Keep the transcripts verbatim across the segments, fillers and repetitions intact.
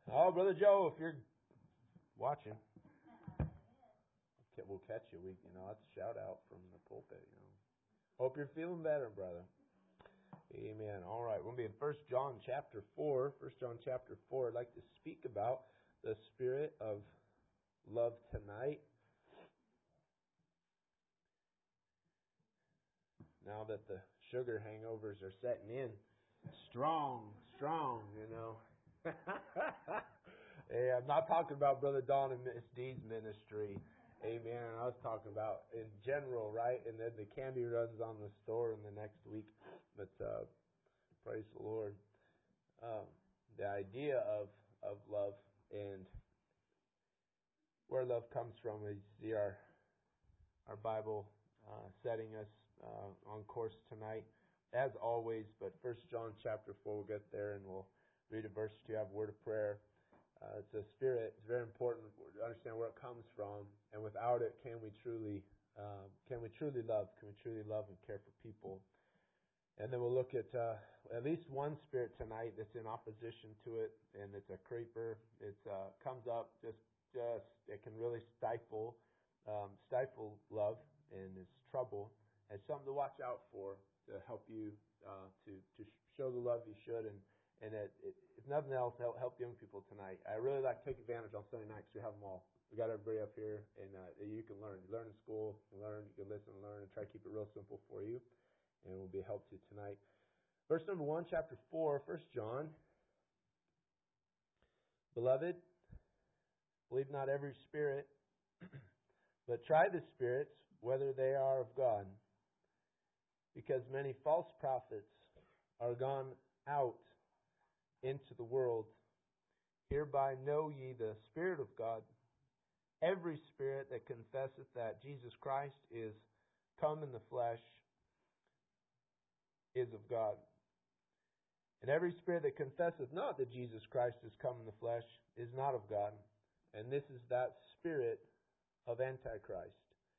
Oh, Brother Joe, if you're watching, we'll catch you. We, you know, that's a shout out from the pulpit. You know, hope you're feeling better, brother. Amen. All right, we'll be in First John chapter four. First John chapter four. I'd like to speak about the spirit of love tonight. Now that the sugar hangovers are setting in, strong, strong, you know. Hey, I'm not talking about Brother Don and Miss D's ministry. Amen. I was talking about in general, right? And then the candy runs on the store in the next week. But uh, praise the Lord. Um, the idea of, of love and where love comes from, we see our, our Bible uh, setting us uh, on course tonight, as always. But First John chapter four, we'll get there and we'll read a verse to have a word of prayer. Uh, it's a spirit. It's very important to understand where it comes from, and without it, can we truly, uh, can we truly love? Can we truly love and care for people? And then we'll look at uh, at least one spirit tonight that's in opposition to it, and it's a creeper. It uh, comes up just, just it can really stifle, um, stifle love, and it's trouble. And something to watch out for to help you uh, to to show the love you should, and And it, it, if nothing else, help, help young people tonight. I really like to take advantage on Sunday night because we have them all. We got everybody up here, and uh, you can learn. You learn in school, you learn, you can listen and learn, and try to keep it real simple for you, and it will be a help to you tonight. Verse number one, chapter four, First John. Beloved, believe not every spirit, but try the spirits, whether they are of God, because many false prophets are gone out into the world. Hereby know ye the Spirit of God. Every spirit that confesseth that Jesus Christ is come in the flesh is of God. And every spirit that confesseth not that Jesus Christ is come in the flesh is not of God. And this is that spirit of Antichrist,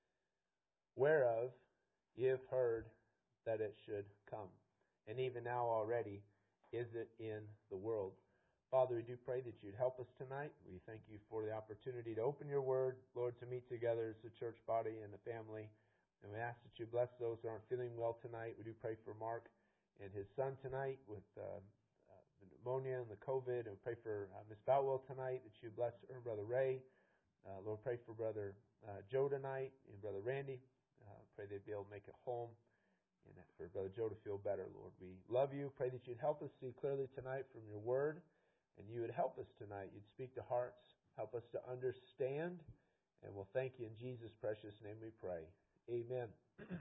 whereof ye have heard that it should come. And even now already is it in the world. Father, we do pray that you'd help us tonight. We thank you for the opportunity to open your word, Lord, to meet together as a church body and a family. And we ask that you bless those who aren't feeling well tonight. We do pray for Mark and his son tonight with uh, uh, the pneumonia and the COVID. And we pray for uh, Miss Boutwell tonight, that you bless her, Brother Ray. Uh, Lord, pray for Brother uh, Joe tonight and Brother Randy. Uh, pray they'd be able to make it home. And for Brother Joe to feel better, Lord. We love you. Pray that you'd help us see clearly tonight from your word. And you would help us tonight. You'd speak to hearts. Help us to understand. And we'll thank you in Jesus' precious name we pray. Amen.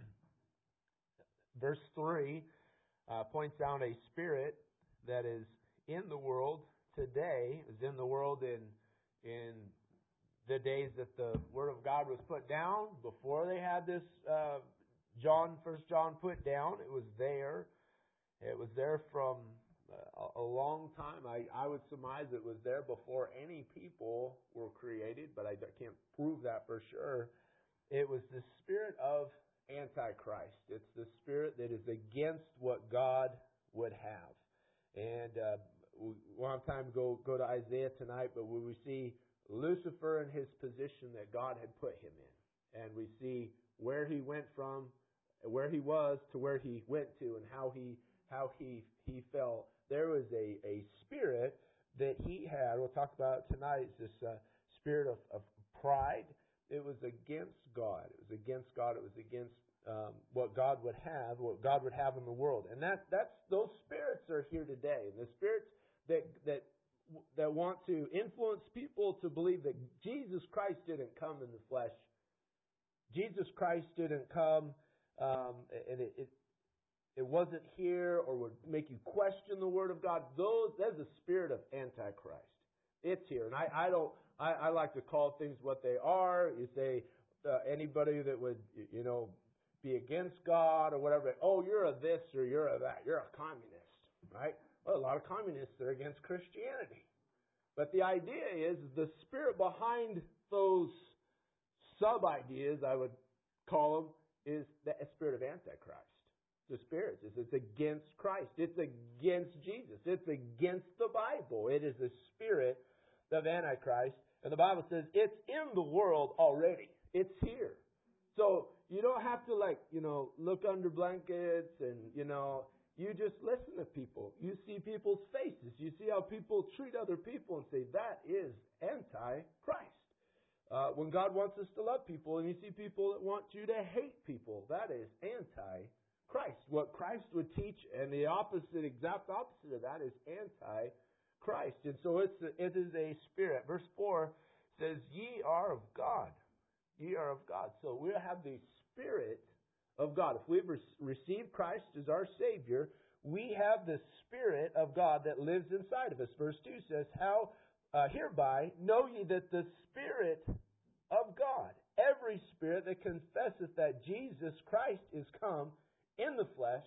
Verse three uh, points out a spirit that is in the world today, is in the world in, in the days that the Word of God was put down, before they had this uh John, First John put down. It was there. It was there from a, a long time. I, I would surmise it was there before any people were created, but I can't prove that for sure. It was the spirit of Antichrist. It's the spirit that is against what God would have. And uh, we won't have time to go, go to Isaiah tonight, but when we see Lucifer in his position that God had put him in, and we see where he went from, where he was to where he went to, and how he how he he fell. There was a, a spirit that he had. We'll talk about it tonight. It's this uh, spirit of, of pride. It was against God. It was against God. It was against um, what God would have, what God would have in the world. And that that's those spirits are here today. And the spirits that that that want to influence people to believe that Jesus Christ didn't come in the flesh. Jesus Christ didn't come, um, and it, it it wasn't here, or would make you question the Word of God. Those that's the spirit of Antichrist. It's here, and I, I don't. I, I like to call things what they are. You say uh, anybody that would you know be against God or whatever. Oh, you're a this or you're a that. You're a communist, right? Well, a lot of communists are against Christianity, but the idea is the spirit behind those sub-ideas, I would call them, is the spirit of Antichrist. The spirit is it's against Christ. It's against Jesus. It's against the Bible. It is the spirit of Antichrist. And the Bible says it's in the world already. It's here. So you don't have to like, you know, look under blankets and, you know, you just listen to people. You see people's faces. You see how people treat other people and say, that is anti-Christ. Uh, when God wants us to love people and you see people that want you to hate people, that is anti-Christ. What Christ would teach, and the opposite, exact opposite of that is anti-Christ. And so it's a, it is a spirit. Verse four says, ye are of God. Ye are of God. So we have the Spirit of God. If we've re- received Christ as our Savior, we have the Spirit of God that lives inside of us. Verse two says, how uh, hereby know ye that the Spirit of God, every spirit that confesseth that Jesus Christ is come in the flesh,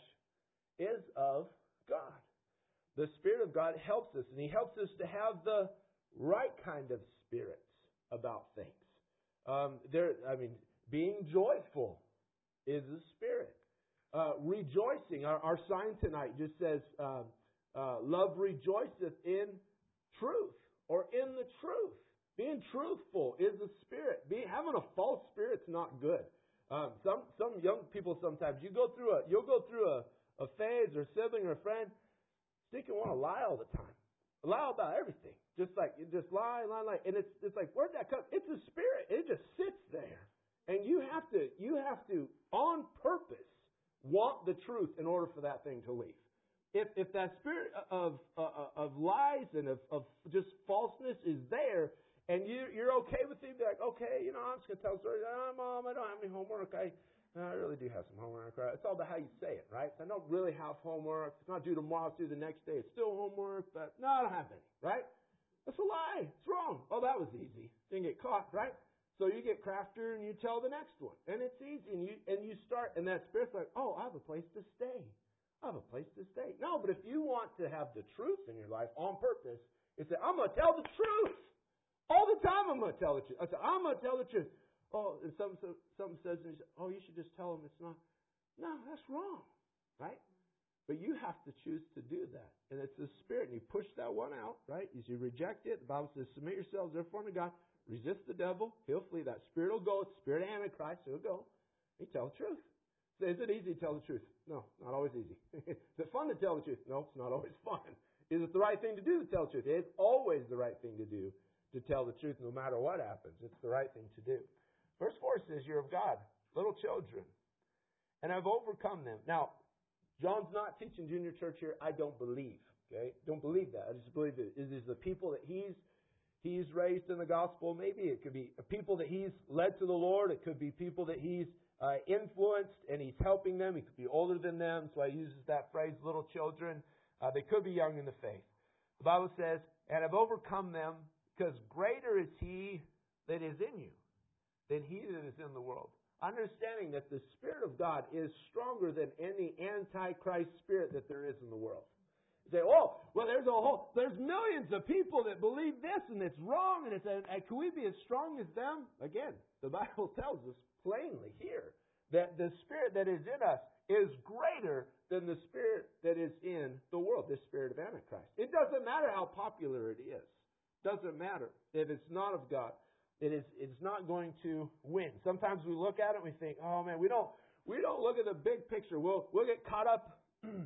is of God. The Spirit of God helps us, and He helps us to have the right kind of spirits about things. Um, there, I mean, being joyful is a spirit. Uh, rejoicing, our, our sign tonight just says, uh, uh, love rejoiceth in truth, or in the truth. Being truthful is a spirit. Being, having a false spirit's not good. Um, some some young people sometimes, you go through a you'll go through a, a phase or a sibling or a friend, they can want to lie all the time. Lie about everything. Just like, you just lie, lie, lie. And it's it's like, where'd that come? It's a spirit. It just sits there. And you have to, you have to, on purpose, want the truth in order for that thing to leave. If if that spirit of uh, of lies and of, of just falseness is there, and you, you're okay with it, be like, okay, you know, I'm just going to tell a story. Oh, Mom, I don't have any homework. I I really do have some homework. Right? It's all about how you say it, right? So I don't really have homework. It's not due tomorrow. It's due the next day. It's still homework, but no, I don't have any, right? That's a lie. It's wrong. Oh, that was easy. Didn't get caught, right? So you get craftier and you tell the next one. And it's easy. And you and you start, and that spirit's like, oh, I have a place to stay. I have a place to stay. No, but if you want to have the truth in your life on purpose, it's that I'm going to tell the truth. All the time I'm going to tell the truth. I say, I'm going to tell the truth. Oh, and something, something says, and you say, oh, you should just tell them it's not. No, that's wrong, right? But you have to choose to do that. And it's the Spirit. And you push that one out, right? As you reject it, the Bible says, submit yourselves therefore unto God. Resist the devil. He'll flee. That spirit will go. It's the spirit of Antichrist. He'll go. You tell the truth. So is it easy to tell the truth? No, not always easy. Is it fun to tell the truth? No, it's not always fun. Is it the right thing to do to tell the truth? It's always the right thing to do to tell the truth no matter what happens. It's the right thing to do. Verse four says, you're of God, little children, and I've overcome them. Now, John's not teaching junior church here. I don't believe. Okay? Don't believe that. I just believe that it is the people that he's he's raised in the gospel. Maybe it could be people that he's led to the Lord. It could be people that he's uh, influenced and he's helping them. He could be older than them. So he uses that phrase, little children. Uh, they could be young in the faith. The Bible says, and I've overcome them because greater is he that is in you than he that is in the world. Understanding that the Spirit of God is stronger than any antichrist spirit that there is in the world. You say, oh, well, there's a whole, there's millions of people that believe this and it's wrong, and it's, and can we be as strong as them? Again, the Bible tells us plainly here that the Spirit that is in us is greater than the spirit that is in the world, this spirit of Antichrist. It doesn't matter how popular it is. Doesn't matter if it's not of God. It is it's not going to win. Sometimes we look at it and we think, oh man, we don't we don't look at the big picture. We'll we'll get caught up.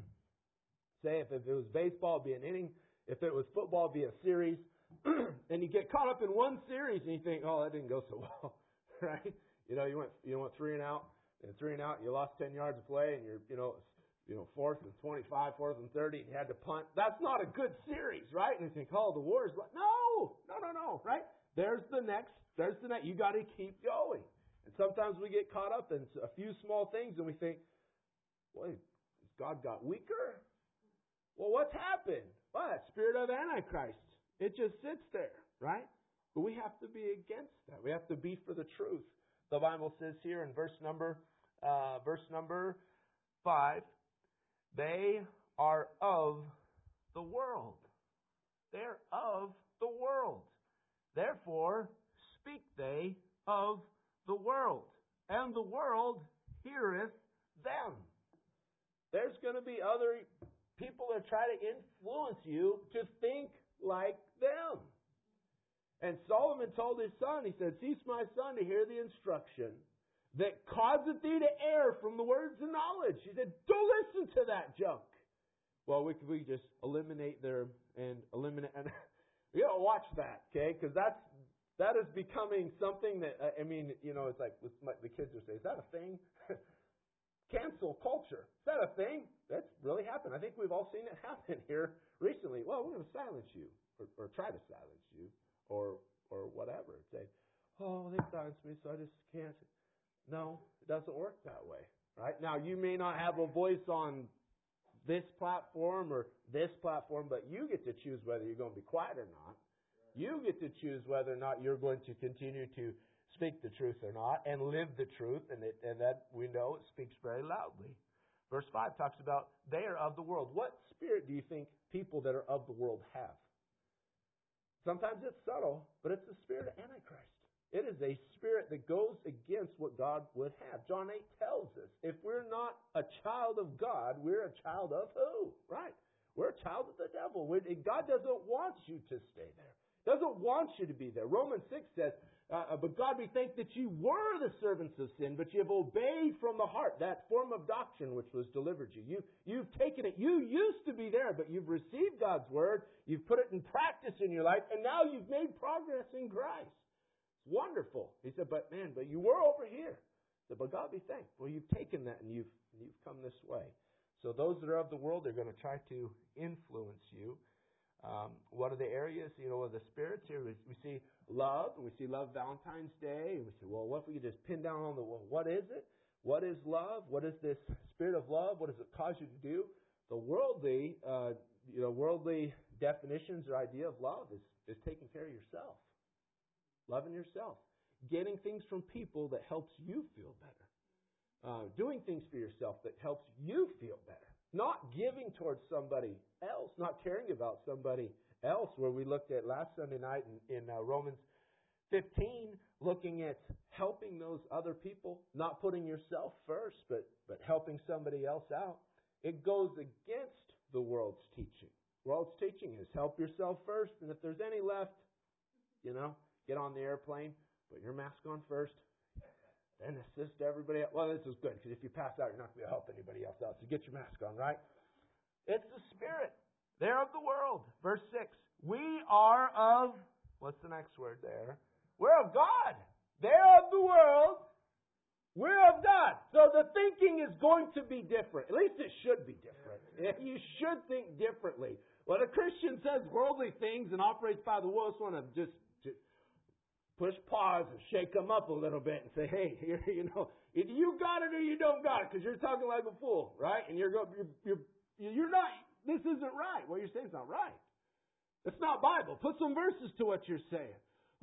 Say if, if it was baseball, it'd be an inning. If it was football, it'd be a series. And you get caught up in one series and you think, oh, that didn't go so well, right? You know, you went you went three and out, and three and out, you lost ten yards of play, and you're you know you know fourth and twenty-five, fourth and thirty, and you had to punt. That's not a good series, right? And you think, oh, the Warriors, no, no, no, no, right? There's the next, there's the next. You got to keep going. And sometimes we get caught up in a few small things and we think, well, has God got weaker? Well, what's happened? Well, that spirit of Antichrist. It just sits there, right? But we have to be against that. We have to be for the truth. The Bible says here in verse number, uh, verse number five, they are of the world. They're of the world. Therefore, speak they of the world, and the world heareth them. There's going to be other people that try to influence you to think like them. And Solomon told his son, he said, cease, my son, to hear the instruction that causeth thee to err from the words of knowledge. He said, don't listen to that junk. Well, we could we just eliminate their, and eliminate, and you gotta watch that, okay? Because that's, that is becoming something that, I mean, you know, it's like, my, the kids will say, is that a thing? Cancel culture. Is that a thing? That's really happened. I think we've all seen it happen here recently. Well, we're going to silence you, or, or try to silence you, or or whatever. Say, oh, they silenced me, so I just can't. No, it doesn't work that way. Right? Now, you may not have a voice on this platform or this platform, but you get to choose whether you're going to be quiet or not. You get to choose whether or not you're going to continue to speak the truth or not, and live the truth, and, it, and that we know it speaks very loudly. Verse five talks about they are of the world. What spirit do you think people that are of the world have? Sometimes it's subtle, but it's the spirit of Antichrist. It is a spirit that goes against what God would have. John eight tells us, if we're not a child of God, we're a child of who? Right. We're a child of the devil. God doesn't want you to stay there. Doesn't want you to be there. Romans six says, uh, but God, we thank that you were the servants of sin, but you have obeyed from the heart that form of doctrine which was delivered you. you. You've taken it. You used to be there, but you've received God's word. You've put it in practice in your life, and now you've made progress in Christ. It's wonderful. He said, but man, but you were over here. He said, but God be thanked. Well, you've taken that and you've, you've come this way. So those that are of the world, they're going to try to influence you. Um, what are the areas, you know, of the spirits here? We, we see love, and we see love Valentine's Day, and we say, well, what if we could just pin down on the, well, what is it? What is love? What is this spirit of love? What does it cause you to do? The worldly, uh, you know, worldly definitions or idea of love is, is taking care of yourself. Loving yourself. Getting things from people that helps you feel better. Uh, doing things for yourself that helps you feel better. Not giving towards somebody else, not caring about somebody else, where we looked at last Sunday night in, in uh, Romans fifteen, looking at helping those other people, not putting yourself first, but, but helping somebody else out. It goes against the world's teaching. The world's teaching is help yourself first, and if there's any left, you know, get on the airplane, put your mask on first, then assist everybody else. Well, this is good, because if you pass out, you're not going to be able to help anybody else out. So get your mask on, right? It's the spirit. They're of the world. Verse six. We are of, what's the next word there? We're of God. They're of the world. We're of God. So the thinking is going to be different. At least it should be different. You should think differently. When a Christian says worldly things and operates by the world, I just want to just push pause and shake them up a little bit and say, hey, here, you know, either you got it or you don't got it, because you're talking like a fool, right? And you're going, you're, you're, you're not, this isn't right. What you're saying is not right. It's not Bible. Put some verses to what you're saying.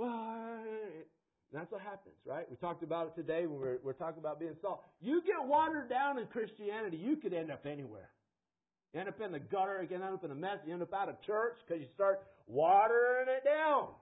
Well, that's what happens, right? We talked about it today when we're, we're talking about being salt. You get watered down in Christianity, you could end up anywhere. You end up in the gutter, you end up in a mess, you end up out of church because you start watering it down.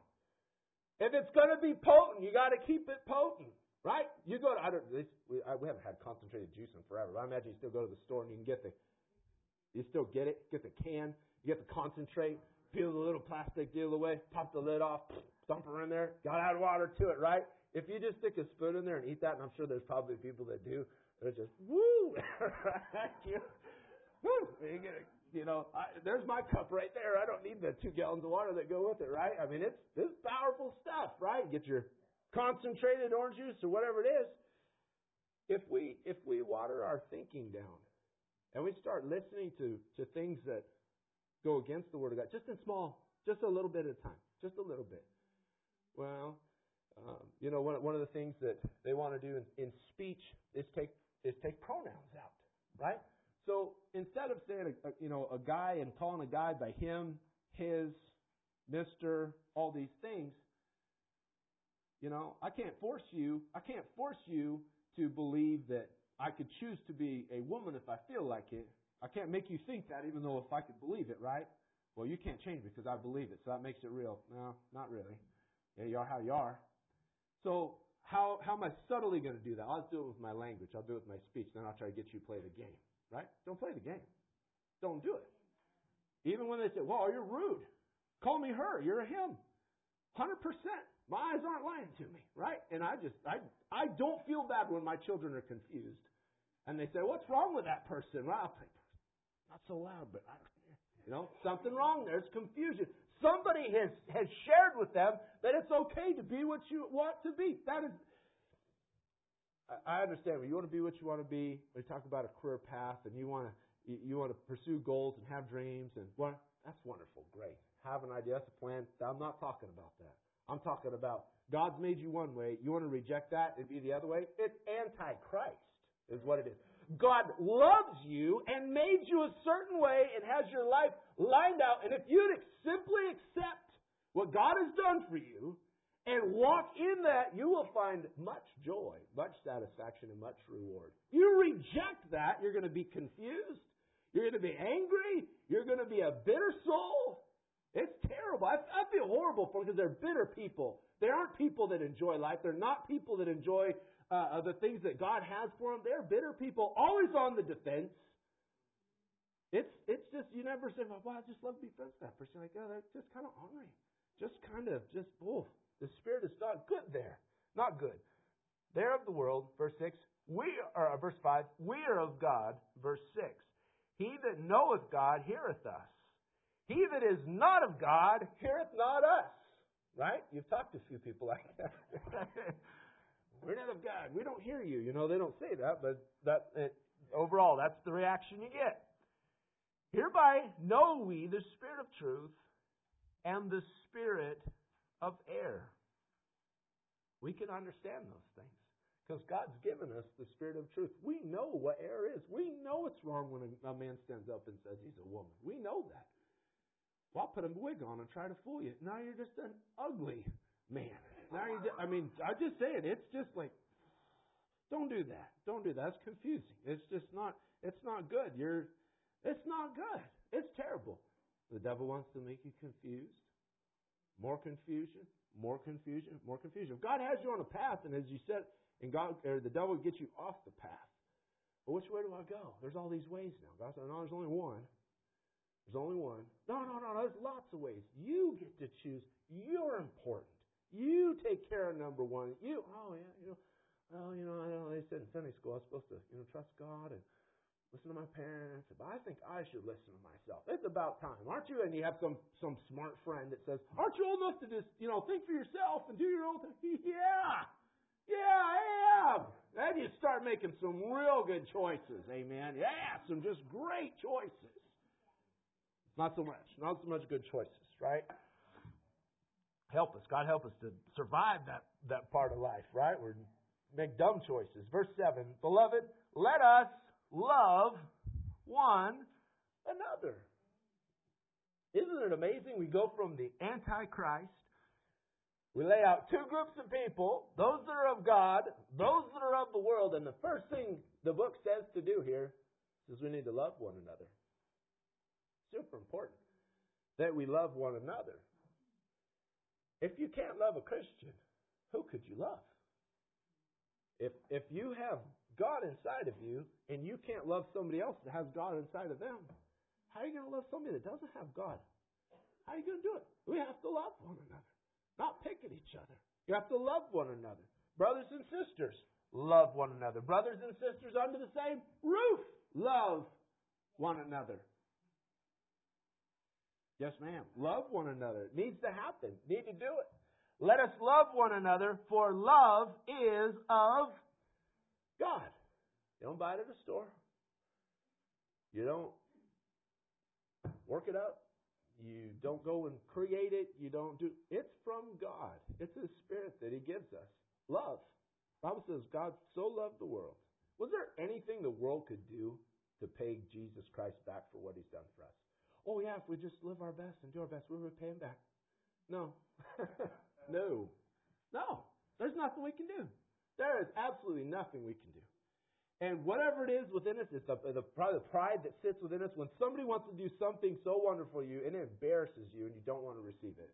If it's going to be potent, you got to keep it potent, right? You go to, I don't, this, we, I, we haven't had concentrated juice in forever, but I imagine you still go to the store and you can get the, you still get it, get the can, you get the concentrate, peel the little plastic deal away, pop the lid off, dump her in there, got to add water to it, right? If you just stick a spoon in there and eat that, and I'm sure there's probably people that do, they're just, woo, you, woo, you get it. You know, I, there's my cup right there. I don't need the two gallons of water that go with it, right? I mean, it's this powerful stuff, right? Get your concentrated orange juice or whatever it is. If we if we water our thinking down and we start listening to, to things that go against the Word of God, just in small, just a little bit at a time, just a little bit. Well, um, you know, one one of the things that they want to do in, in speech is take is take pronouns out, right? So instead of saying, a, a, you know, a guy and calling a guy by him, his, Mister, all these things, you know, I can't force you. I can't force you to believe that I could choose to be a woman if I feel like it. I can't make you think that, even though if I could believe it, right? Well, you can't change it because I believe it, so that makes it real. No, not really. Yeah, you are how you are. So how how am I subtly going to do that? I'll do it with my language. I'll do it with my speech. Then I'll try to get you to play the game. Right? Don't play the game. Don't do it. Even when they say, well, you're rude. Call me her. You're a him. one hundred percent. My eyes aren't lying to me, right? And I just, I, I don't feel bad when my children are confused. And they say, what's wrong with that person? Well, I'll say, not so loud, but I don't care. You know, something wrong. There's confusion. Somebody has, has shared with them that it's okay to be what you want to be. That is, I understand. When you want to be what you want to be, we talk about a career path and you want to, you, you want to pursue goals and have dreams and well, that's wonderful. Great. Have an idea. That's a plan. I'm not talking about that. I'm talking about God's made you one way. You want to reject that and be the other way? It's anti-Christ is what it is. God loves you and made you a certain way and has your life lined out. And if you'd simply accept what God has done for you and walk in that, you will find much joy, much satisfaction, and much reward. You reject that, you're going to be confused. You're going to be angry. You're going to be a bitter soul. It's terrible. I, I feel horrible for them because they're bitter people. They aren't people that enjoy life. They're not people that enjoy uh, the things that God has for them. They're bitter people, always on the defense. It's it's just, you never say, well, I just love to be friends with that person. You're like, oh, that's just kind of ornery. Just kind of, just, oh, the Spirit is not good there. Not good. They're of the world, verse six. We are, verse five, we are of God, verse six. He that knoweth God heareth us. He that is not of God heareth not us. Right? You've talked to a few people like that. We're not of God. We don't hear you. You know, they don't say that, but that it, overall, that's the reaction you get. Hereby know we the Spirit of truth and the spirit of error. We can understand those things because God's given us the Spirit of truth. We know what error is. We know it's wrong when a, a man stands up and says he's a woman. We know that. Well, I'll put a wig on and try to fool you. Now you're just an ugly man. Now you, I mean, I just say it. It's just like, don't do that. Don't do that. It's confusing. It's just not. It's not good. You're. It's not good. It's terrible. The devil wants to make you confused. More confusion. More confusion. More confusion. If God has you on a path, and as you said, and God or the devil gets you off the path. Well, which way do I go? There's all these ways now. God said, no, there's only one. There's only one. No, no, no, there's lots of ways. You get to choose. You're important. You take care of number one. You, oh yeah, you know, well, you know, I know they said in Sunday school I was supposed to, you know, trust God and listen to my parents, but I think I should listen to myself. It's about time, aren't you? And you have some some smart friend that says, aren't you old enough to just, you know, think for yourself and do your own thing? Yeah, yeah, I am. Then you start making some real good choices, amen. Yeah, some just great choices. Not so much. Not so much good choices, right? Help us. God help us to survive that, that part of life, right? We make dumb choices. Verse seven, beloved, let us love one another. Isn't it amazing? We go from the Antichrist. We lay out two groups of people, those that are of God, those that are of the world, and the first thing the book says to do here is we need to love one another. Super important that we love one another. If you can't love a Christian, who could you love? If if you have God inside of you and you can't love somebody else that has God inside of them, how are you going to love somebody that doesn't have God? How are you going to do it? We have to love one another, not pick at each other. You have to love one another. Brothers and sisters, love one another. Brothers and sisters under the same roof, love one another. Yes, ma'am. Love one another. It needs to happen. Need to do it. Let us love one another, for love is of God. You don't buy it at a store. You don't work it up. You don't go and create it. You don't do. It's from God. It's His Spirit that He gives us. Love. The Bible says God so loved the world. Was there anything the world could do to pay Jesus Christ back for what He's done for us? Oh, yeah, if we just live our best and do our best, we'll repay Him back. No. no. No. There's nothing we can do. There is absolutely nothing we can do. And whatever it is within us, it's the, the, probably the pride that sits within us when somebody wants to do something so wonderful for you and it embarrasses you and you don't want to receive it.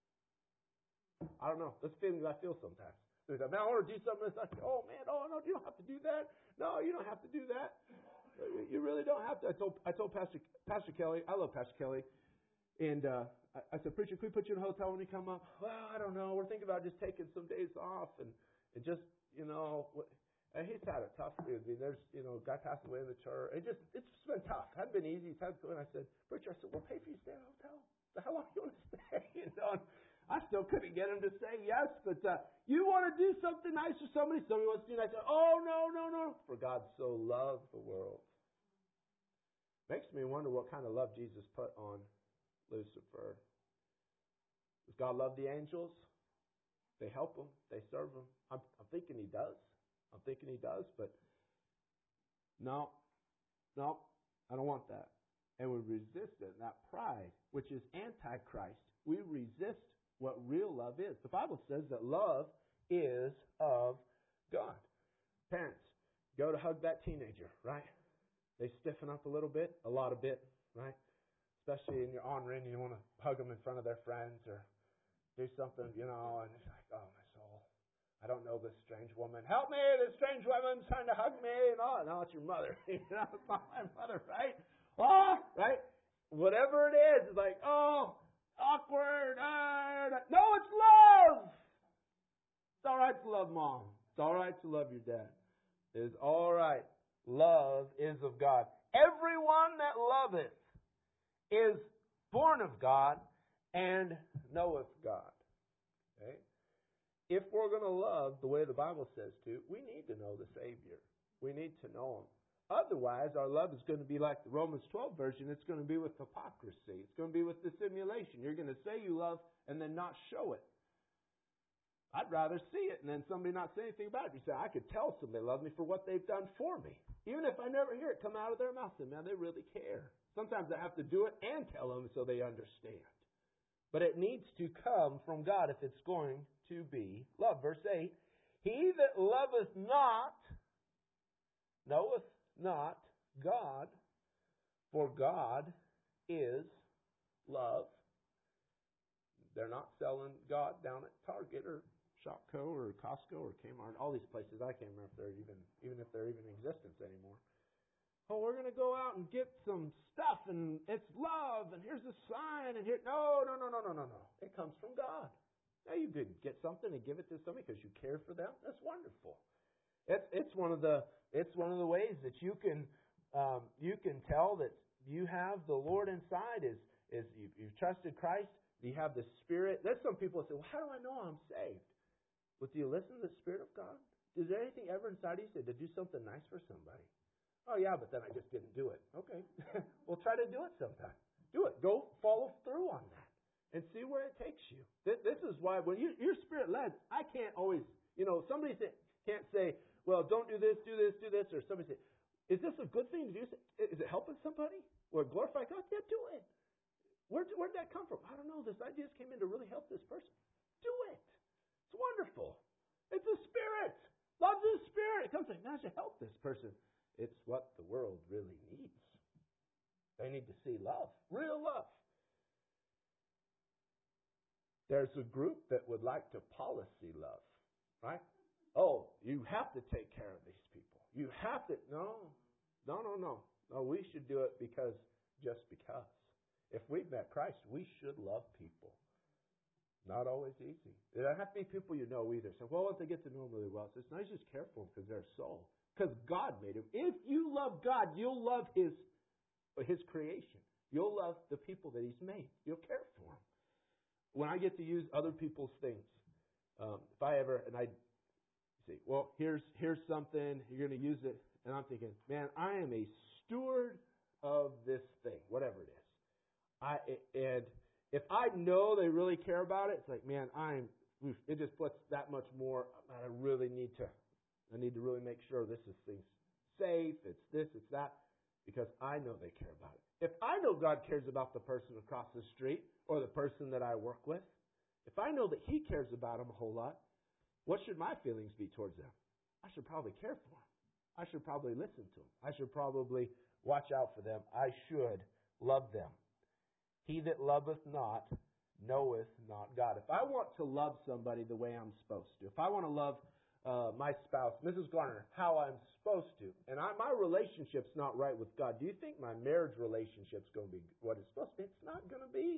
I don't know. That's feelings I feel sometimes. Man, I want to do something. It's like, oh, man, oh, no, you don't have to do that. No, you don't have to do that. You really don't have to. I told I told Pastor Pastor Kelly, I love Pastor Kelly, and uh, I, I said, preacher, can we put you in a hotel when you come up? Well, I don't know. We're thinking about just taking some days off and, and just, you know, and he's had it tough. I mean, there's, you know, guy passed away in the church. It just, it's been tough. It hadn't been easy. It's had to go. And I said, preacher, I said, well, pay for you to stay in a hotel. How long do you want to stay? You know, and I still couldn't get him to say yes. But uh, you want to do something nice for somebody? Somebody wants to do nice. Oh, no, no, no. For God so loved the world. Makes me wonder what kind of love Jesus put on Lucifer. Does God love the angels? They help him. They serve him. I'm, I'm thinking he does. I'm thinking he does, but no, no, I don't want that. And we resist it. That pride, which is antichrist, we resist what real love is. The Bible says that love is of God. Parents, go to hug that teenager, right? They stiffen up a little bit, a lot of bit, right? Especially in your honoring, you want to hug them in front of their friends or do something, you know, and it's like, oh, my soul. I don't know this strange woman. Help me, this strange woman's trying to hug me. And oh, no, it's your mother. you know, it's not my mother, right? Oh, right? Whatever it is, it's like, oh, awkward. Uh, no, it's love. It's all right to love mom. It's all right to love your dad. It is all right. Love is of God. Everyone that loveth is born of God and knoweth God. Okay? If we're going to love the way the Bible says to, we need to know the Savior. We need to know Him. Otherwise, our love is going to be like the Romans twelve version. It's going to be with hypocrisy. It's going to be with dissimulation. You're going to say you love and then not show it. I'd rather see it and then somebody not say anything about it. You say, I could tell somebody loves me for what they've done for me. Even if I never hear it come out of their mouth, then man, they really care. Sometimes I have to do it and tell them so they understand. But it needs to come from God if it's going to be love. Verse eight, he that loveth not knoweth not God, for God is love. They're not selling God down at Target or Shopco or Costco or Kmart, all these places. I can't remember if they're even, even if they're even in existence anymore. Oh, we're going to go out and get some stuff, and it's love, and here's a sign, and here. No, no, no, no, no, no, no. It comes from God. Now you could get something and give it to somebody because you care for them. That's wonderful. It's it's one of the it's one of the ways that you can um, you can tell that you have the Lord inside. Is is you, you've trusted Christ. You have the Spirit. There's some people that say, well, how do I know I'm saved? Well, do you listen to the Spirit of God? Is there anything ever inside you say to do something nice for somebody? Oh, yeah, but then I just didn't do it. Okay. Well, try to do it sometime. Do it. Go follow through on that and see where it takes you. This, this is why when you, you're Spirit-led, I can't always, you know, somebody say, can't say, well, don't do this, do this, do this, or somebody say, is this a good thing to do? Is it helping somebody? Or glorify God? Yeah, do it. Where where'd that come from? I don't know. This idea just came in to really help this person. Do it. It's wonderful. It's a spirit. Love's a spirit. It comes like, now I should help this person. It's what the world really needs. They need to see love. Real love. There's a group that would like to policy love. Right? Oh, you have to take care of these people. You have to. No. No, no, no. No, we should do it because, just because. If we've met Christ, we should love people. Not always easy. There don't have to be people you know either. So, well, once they get to know them really well, it's nice just care for them because they're a soul. Because God made them. If you love God, you'll love His, His creation. You'll love the people that He's made. You'll care for them. When I get to use other people's things, um, if I ever, and I see, well, here's here's something, you're going to use it, and I'm thinking, man, I am a steward of this thing, whatever it is. I and if I know they really care about it, it's like, man, I'm. It just puts that much more. Man, I really need to. I need to really make sure this is things safe. It's this. It's that, because I know they care about it. If I know God cares about the person across the street or the person that I work with, if I know that He cares about them a whole lot, what should my feelings be towards them? I should probably care for them. I should probably listen to them. I should probably watch out for them. I should love them. He that loveth not knoweth not God. If I want to love somebody the way I'm supposed to, if I want to love uh, my spouse, Missus Garner, how I'm supposed to, and I, my relationship's not right with God, do you think my marriage relationship's going to be what it's supposed to be? It's not going to be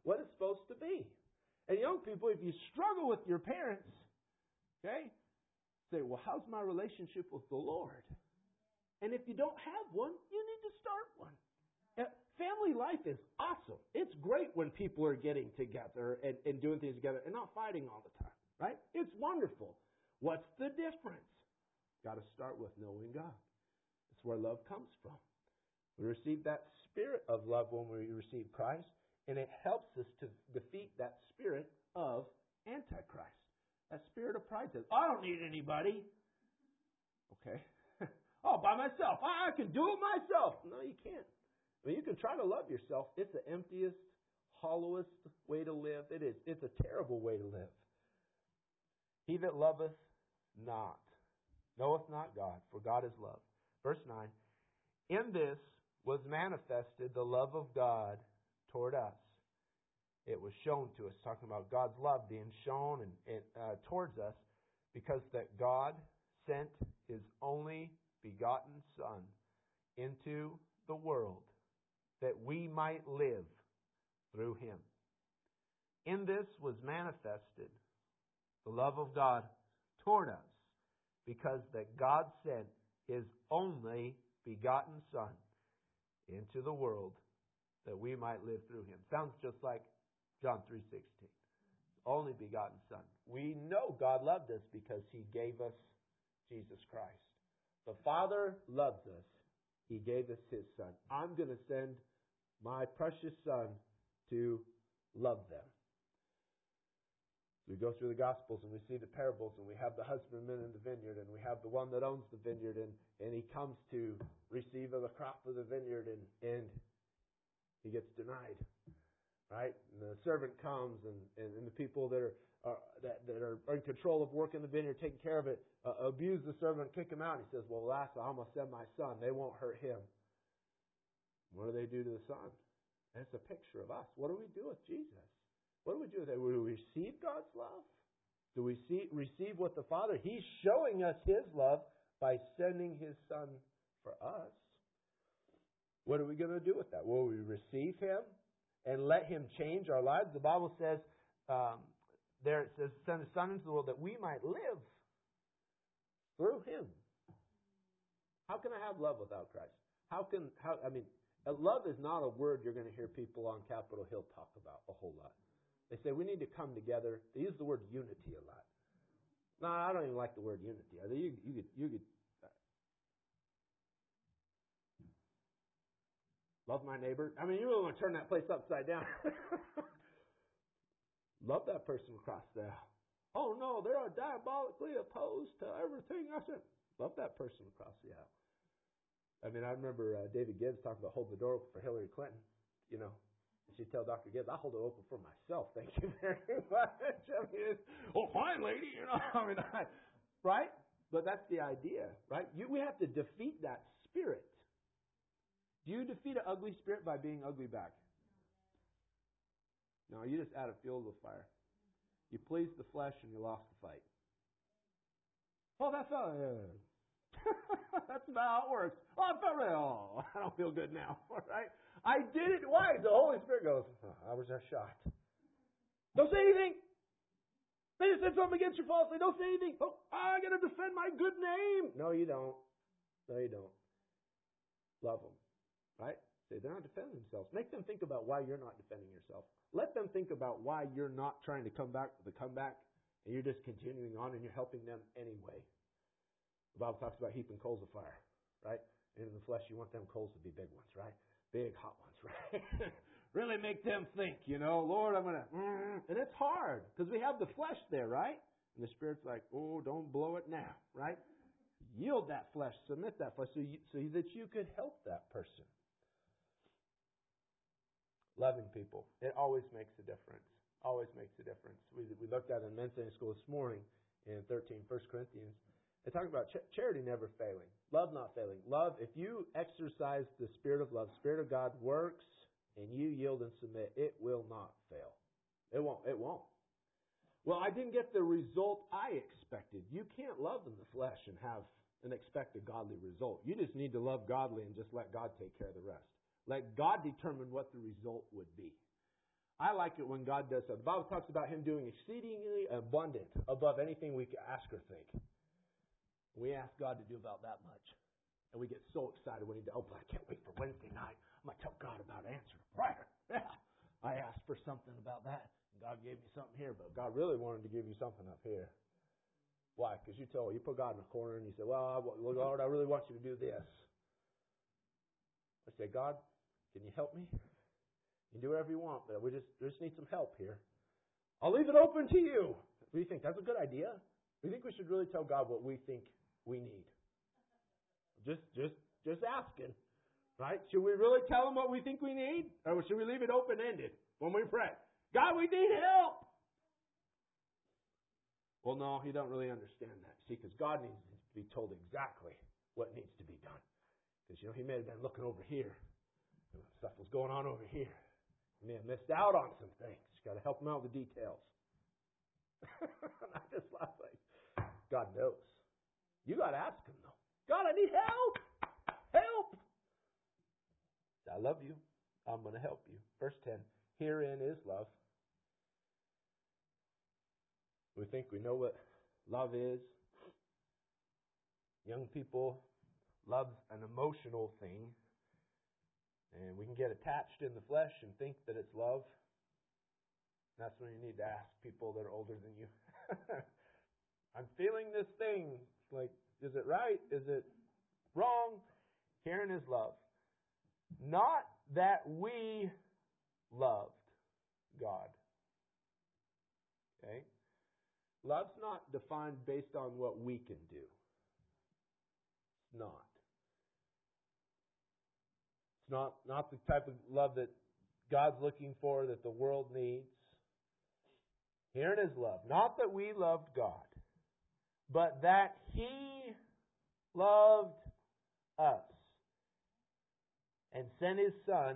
what it's supposed to be. And young people, if you struggle with your parents, okay, say, well, how's my relationship with the Lord? And if you don't have one, you need to start one. Family life is awesome. It's great when people are getting together and, and doing things together and not fighting all the time, right? It's wonderful. What's the difference? Got to start with knowing God. That's where love comes from. We receive that spirit of love when we receive Christ, and it helps us to defeat that spirit of Antichrist. That spirit of pride says, I don't need anybody. Okay. Oh, by myself. I can do it myself. No, you can't. I mean, you can try to love yourself. It's the emptiest, hollowest way to live. It is. It's a terrible way to live. He that loveth not knoweth not God, for God is love. Verse nine, in this was manifested the love of God toward us. It was shown to us, talking about God's love being shown and, and uh, towards us, because that God sent His only begotten Son into the world, that we might live through Him. In this was manifested the love of God toward us, because that God sent His only begotten Son into the world, that we might live through Him. Sounds just like John three sixteen. Only begotten Son. We know God loved us because He gave us Jesus Christ. The Father loves us. He gave us His Son. I'm going to send my precious Son to love them. We go through the Gospels and we see the parables, and we have the husbandman in the vineyard, and we have the one that owns the vineyard, and, and he comes to receive of the crop of the vineyard, and, and he gets denied. Right? And the servant comes, and, and, and the people that are, are that, that are in control of working the vineyard, taking care of it, uh, abuse the servant, kick him out. He says, well, last I'm going to send my son. They won't hurt him. What do they do to the son? And it's a picture of us. What do we do with Jesus? What do we do with that? Do we receive God's love? Do we see, receive what the Father? He's showing us His love by sending His Son for us. What are we going to do with that? Will we receive Him and let Him change our lives? The Bible says, um, there it says, send His Son into the world that we might live through Him. How can I have love without Christ? How can, how, I mean, love is not a word you're going to hear people on Capitol Hill talk about a whole lot. They say we need to come together. They use the word unity a lot. No, I don't even like the word unity. You, you could, you could uh, love my neighbor. I mean, you really want to turn that place upside down. Love that person across the aisle. Oh no, they're diabolically opposed to everything I said. Love that person across the aisle. I mean, I remember uh, David Gibbs talking about holding the door open for Hillary Clinton. You know. She'd tell Doctor Gibbs, I'll hold it open for myself. Thank you very much. I mean, oh, fine, lady. You know, I mean, I, right? But that's the idea, right? You, we have to defeat that spirit. Do you defeat an ugly spirit by being ugly back? No, you just add a fuel to the fire. You please the flesh and you lost the fight. Oh, that's all. Uh, that's about how it works. Oh, I felt really, oh, I don't feel good now. All right? I did it. Why? The Holy Spirit goes, oh, I was just shocked. Don't say anything. They just said something against you falsely. Don't say anything. Oh, I got to defend my good name. No, you don't. No, you don't. Love them. Right? Say they're not defending themselves. Make them think about why you're not defending yourself. Let them think about why you're not trying to come back with the comeback, and you're just continuing on and you're helping them anyway. The Bible talks about heaping coals of fire, right? And in the flesh, you want them coals to be big ones, right? Big hot ones, right? Really make them think, you know, Lord, I'm going to, mm, and it's hard because we have the flesh there, right? And the Spirit's like, oh, don't blow it now, right? Yield that flesh, submit that flesh so, you, so that you could help that person. Loving people, it always makes a difference. Always makes a difference. We, we looked at it in Men's Sunday School this morning in thirteen, First Corinthians. They talk about ch- charity never failing. Love not failing. Love, if you exercise the Spirit of love, Spirit of God works, and you yield and submit, it will not fail. It won't. It won't. Well, I didn't get the result I expected. You can't love in the flesh and have and expect a godly result. You just need to love godly and just let God take care of the rest. Let God determine what the result would be. I like it when God does something. The Bible talks about Him doing exceedingly abundant above anything we can ask or think. We ask God to do about that much. And we get so excited when He does. Oh, but I can't wait for Wednesday night. I'm going to tell God about answered prayer. Yeah. I asked for something about that. And God gave me something here, but God really wanted to give you something up here. Why? Because you told, you put God in a corner and you say, well, I, well, Lord, I really want you to do this. I say, God, can you help me? You can do whatever you want, but we just, we just need some help here. I'll leave it open to you. What do you think? That's a good idea. We think we should really tell God what we think we need. Just, just, just asking, right? Should we really tell Him what we think we need, or should we leave it open-ended when we pray? God, we need help. Well, no, He don't really understand that. See, because God needs to be told exactly what needs to be done. Because you know He may have been looking over here, and stuff was going on over here. He may have missed out on some things. You got to help Him out with the details. I just laugh like, God knows. You got to ask Him though. God, I need help. Help. I love you. I'm going to help you. Verse ten. Herein is love. We think we know what love is. Young people, love's an emotional thing. And we can get attached in the flesh and think that it's love. That's when you need to ask people that are older than you. I'm feeling this thing. It's like, is it right? Is it wrong? Herein is love. Not that we loved God. Okay? Love's not defined based on what we can do. It's not. It's not, not the type of love that God's looking for, that the world needs. Herein is love. Not that we loved God, but that He loved us and sent His Son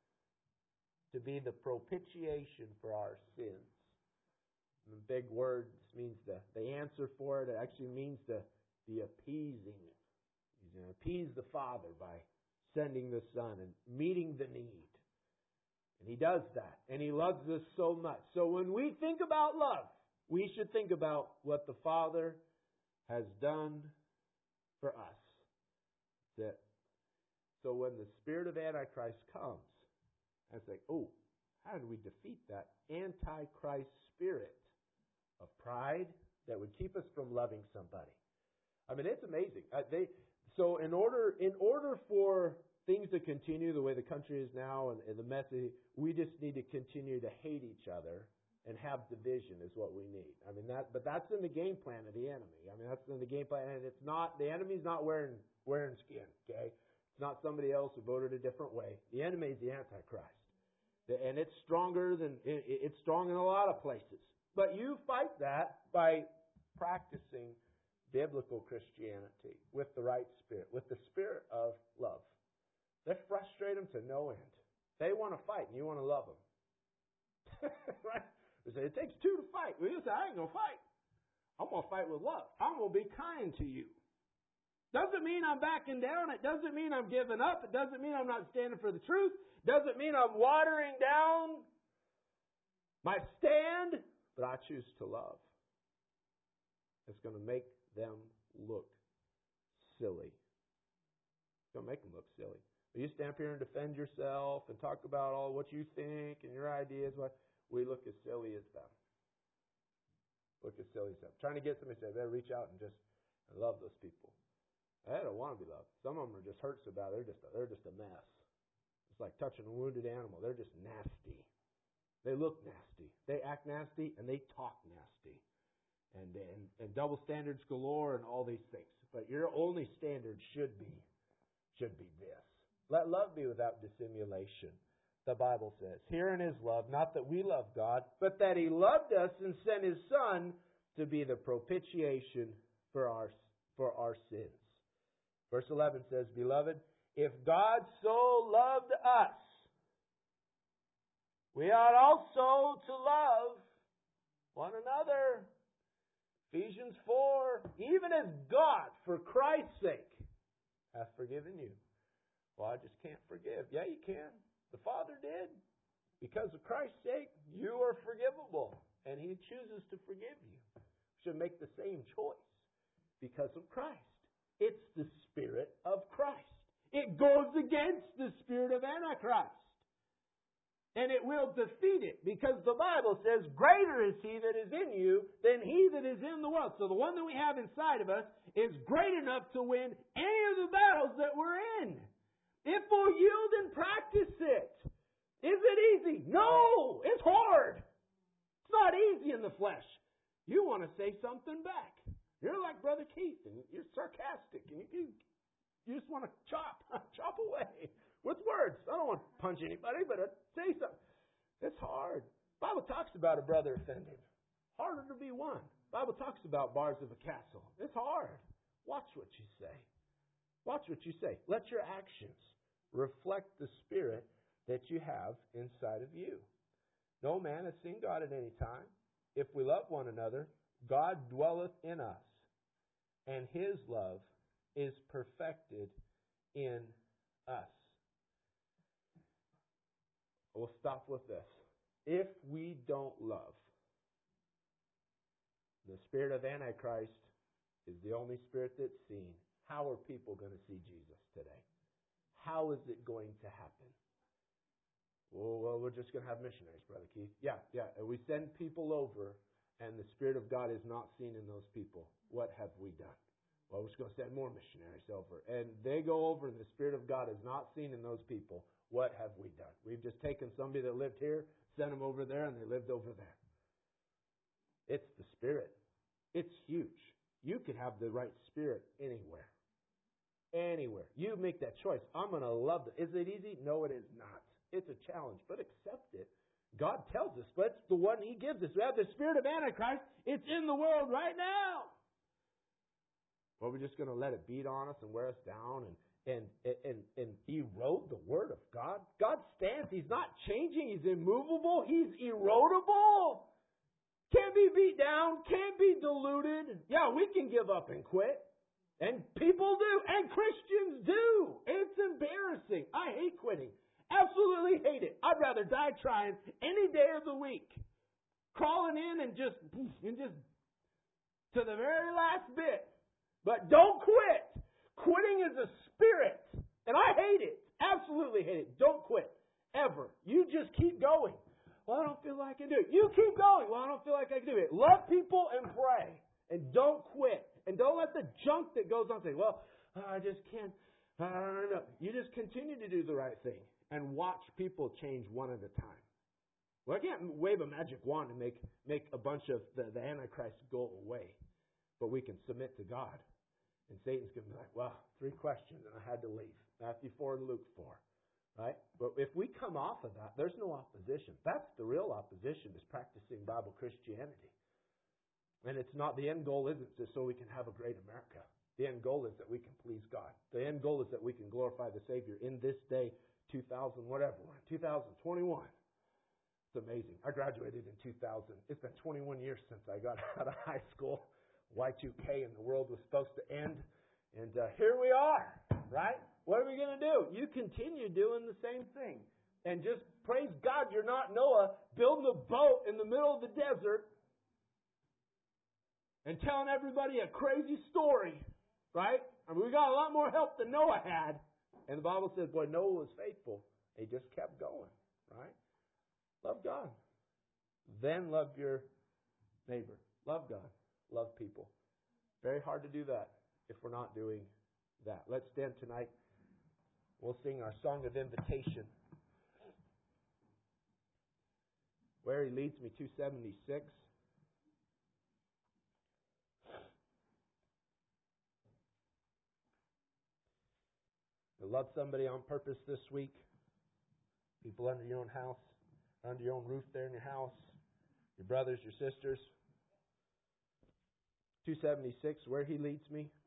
to be the propitiation for our sins. The big word means the, the answer for it. It actually means the, the appeasing. He's going to appease the Father by sending the Son and meeting the need. And He does that. And He loves us so much. So when we think about love, we should think about what the Father has done for us. That so when the spirit of Antichrist comes, it's like, oh, how do we defeat that Antichrist spirit of pride that would keep us from loving somebody? I mean, it's amazing. Uh, they so in order in order for things to continue the way the country is now and, and the message, we just need to continue to hate each other and have division is what we need. I mean that, but that's in the game plan of the enemy. I mean that's in the game plan, and it's not the enemy's not wearing wearing skin. Okay, it's not somebody else who voted a different way. The enemy is the Antichrist, and it's stronger than it, it's strong in a lot of places. But you fight that by practicing biblical Christianity with the right spirit, with the spirit of love. They frustrate them to no end. They want to fight, and you want to love them. Right? They say, it takes two to fight. Well, you say, I ain't going to fight. I'm going to fight with love. I'm going to be kind to you. Doesn't mean I'm backing down. It doesn't mean I'm giving up. It doesn't mean I'm not standing for the truth. Doesn't mean I'm watering down my stand. But I choose to love. It's going to make them look silly. It's going to make them look silly. But you stand up here and defend yourself and talk about all what you think and your ideas. What we look as silly as them. Look as silly as them. Trying to get somebody to say, better reach out and just love those people. They don't want to be loved. Some of them are just hurt so bad. They're just a, they're just a mess. It's like touching a wounded animal. They're just nasty. They look nasty. They act nasty and they talk nasty. And, and, and double standards galore and all these things. But your only standard should be, should be this. Let love be without dissimulation, the Bible says. Herein is love, not that we love God, but that He loved us and sent His Son to be the propitiation for our, for our sins. Verse eleven says, Beloved, if God so loved us, we ought also to love one another. Ephesians four, even as God, for Christ's sake, hath forgiven you. Well, I just can't forgive. Yeah, you can. The Father did. Because of Christ's sake, you are forgivable. And He chooses to forgive you. You should make the same choice because of Christ. It's the Spirit of Christ. It goes against the spirit of Antichrist. And it will defeat it because the Bible says, greater is He that is in you than he that is in the world. So the one that we have inside of us is great enough to win any of the battles that we're in. If we'll yield and practice it. Is it easy? No! It's hard! It's not easy in the flesh. You want to say something back. You're like Brother Keith, and you're sarcastic, and you, you just want to chop, chop away. With words. I don't want to punch anybody, but I say something. It's hard. The Bible talks about a brother offended. Harder to be won. The Bible talks about bars of a castle. It's hard. Watch what you say. Watch what you say. Let your actions reflect the Spirit that you have inside of you. No man has seen God at any time. If we love one another, God dwelleth in us, and His love is perfected in us. We'll stop with this. If we don't love, the spirit of Antichrist is the only spirit that's seen. How are people going to see Jesus today? How is it going to happen? Well, well we're just going to have missionaries, Brother Keith. Yeah, yeah. And we send people over, and the Spirit of God is not seen in those people. What have we done? Well, we're just going to send more missionaries over. And they go over, and the Spirit of God is not seen in those people. What have we done? We've just taken somebody that lived here, sent them over there, and they lived over there. It's the Spirit. It's huge. You could have the right spirit anywhere. Anywhere. You make that choice. I'm going to love it. Is it easy? No, it is not. It's a challenge, but accept it. God tells us, but it's the one He gives us. We have the spirit of Antichrist. It's in the world right now. Well, we're just going to let it beat on us and wear us down and And, and, and erode the Word of God. God stands. He's not changing. He's immovable. He's erodible. Can't be beat down. Can't be diluted. Yeah, we can give up and quit. And people do. And Christians do. It's embarrassing. I hate quitting. Absolutely hate it. I'd rather die trying any day of the week. Crawling in and just, and just to the very last bit. But don't quit. Quitting is a spirit. And I hate it. Absolutely hate it. Don't quit. Ever. You just keep going. Well, I don't feel like I can do it. You keep going. Well, I don't feel like I can do it. Love people and pray. And don't quit. And don't let the junk that goes on say, well, I just can't. I don't know. You just continue to do the right thing. And watch people change one at a time. Well, I can't wave a magic wand and make, make a bunch of the, the Antichrist go away. But we can submit to God. And Satan's going to be like, well, three questions and I had to leave. Matthew four and Luke four. Right? But if we come off of that, there's no opposition. That's the real opposition, is practicing Bible Christianity. And it's not, the end goal isn't just so we can have a great America. The end goal is that we can please God. The end goal is that we can glorify the Savior in this day, two thousand, whatever, two thousand twenty-one. It's amazing. I graduated in two thousand. It's been twenty-one years since I got out of high school. Y two K, and the world was supposed to end. And uh, here we are, right? What are we going to do? You continue doing the same thing. And just praise God you're not Noah building a boat in the middle of the desert and telling everybody a crazy story, right? I mean, we got a lot more help than Noah had. And the Bible says, boy, Noah was faithful. He just kept going, right? Love God. Then love your neighbor. Love God. Love people. Very hard to do that if we're not doing that. Let's stand tonight. We'll sing our song of invitation. Where He Leads Me, two seventy-six. To love somebody on purpose this week. People under your own house, under your own roof there in your house. Your brothers, your sisters. two seventy-six, Where He Leads Me.